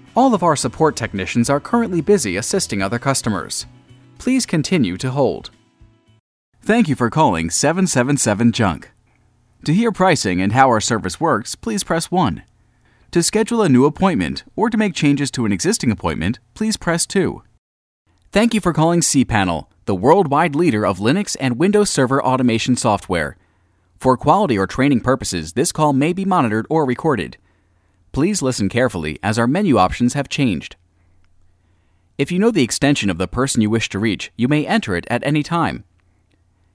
All of our support technicians are currently busy assisting other customers. Please continue to hold. Thank you for calling 777 Junk. To hear pricing and how our service works, please press 1. To schedule a new appointment or to make changes to an existing appointment, please press 2. Thank you for calling cPanel, the worldwide leader of Linux and Windows Server automation software. For quality or training purposes, this call may be monitored or recorded. Please listen carefully as our menu options have changed. If you know the extension of the person you wish to reach, you may enter it at any time.